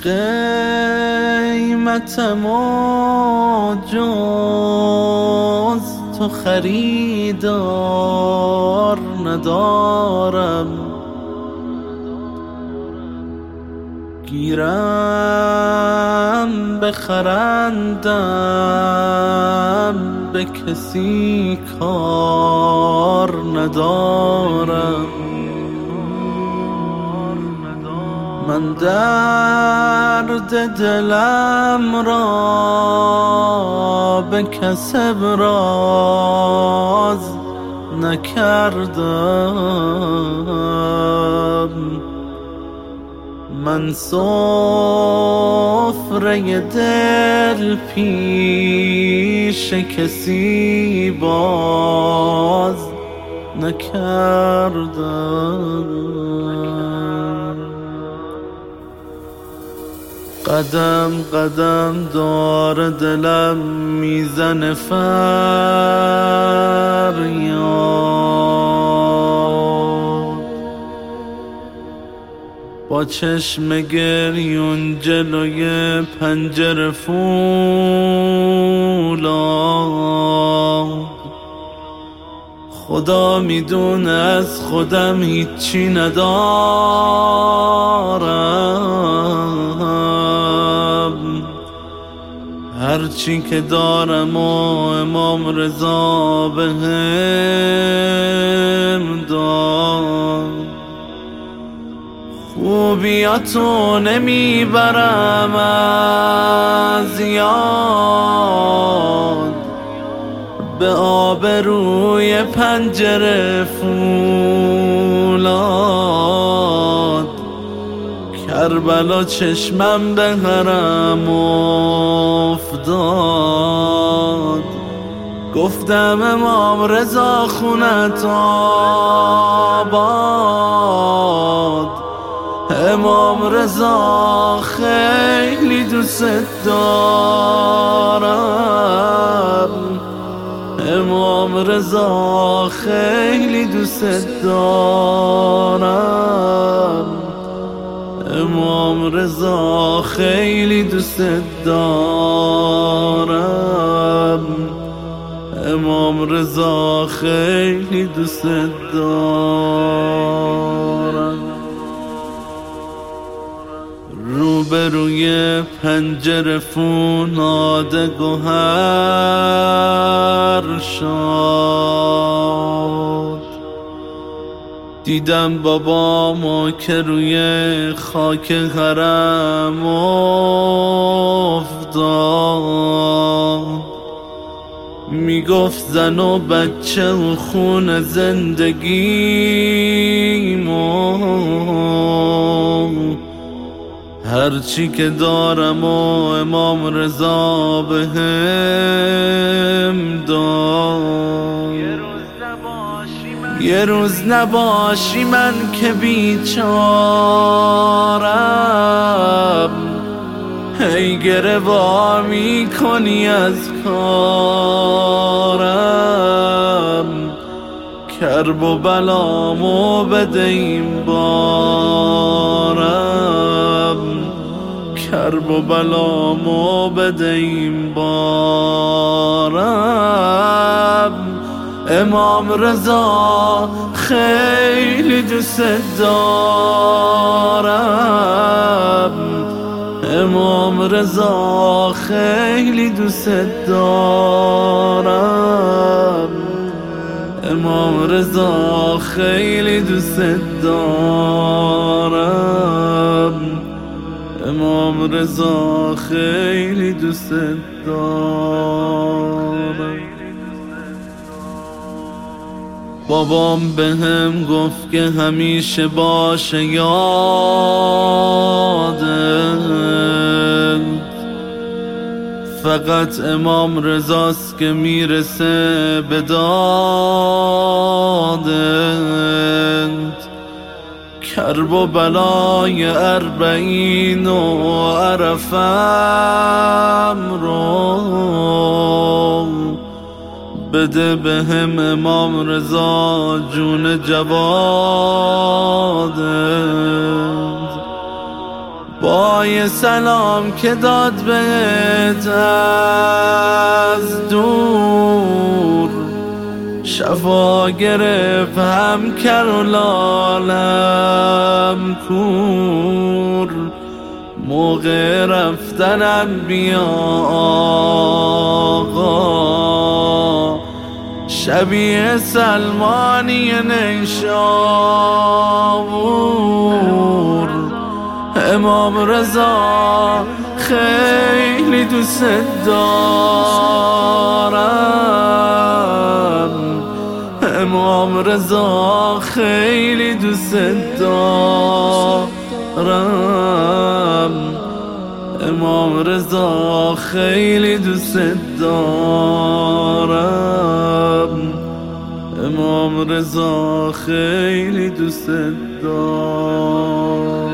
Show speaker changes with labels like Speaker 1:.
Speaker 1: قیمتم و جز تو خریدار ندارم، گیرم بخرندم به کسی کار ندارم. من درد دلم را به کس ابراز نکردم، من سفره دل پیش کسی باز نکردم. قدم قدم دار دلم میزنه فریاد، با چشم گریون جلوی پنجره فولاد. خدا میدونه از خودم هیچی ندارم، هرچی که دارم و امام رضا بهم داد. خوبیاتو نمیبرم از یاد، به آبروی پنجره فولاد. کربلا چشمم به حرم افتاد، گفتم امام رضا خونت آباد. امام رضا خیلی دوست دارم، امام رضا خیلی دوست دارم، امام رضا خیلی دوست دارم، امام رضا خیلی دوست دارم. روبروی پنجره فولاد گوهر شد، دیدم بابامو که روی خاک حرم افتاد. میگفت زن و بچه و خون زندگیمو، هرچی که دارم و امام رضا بهم داد. یه روز نباشی من که بیچارم، هی گره وا میکنی از کارم. کرب و بلامو بده این بارم، کرب و بلامو بده این بارم. امام رضا خیلی دوست دارم، امام رضا خیلی دوست دارم، امام رضا خیلی دوست دارم، امام رضا خیلی دوست دارم. بابام بهم گفت که همیشه باشه یادت، فقط امام رضاست که میرسه به دادت. کرب و بلای 40 و عرفم رو بده بهم امام رضا جون جوادت. با یه سلام که داد بهت از دور، شفا گرفت هم کر و لالم کور. موقع رفتنم بیا آقا، شبیه سلمانی نیشابور. امام رضا خیلی دوست دارم، امام رضا خیلی دوست دارم، امام رضا خیلی دوست دارم، امام رضا خیلی دوست دارم.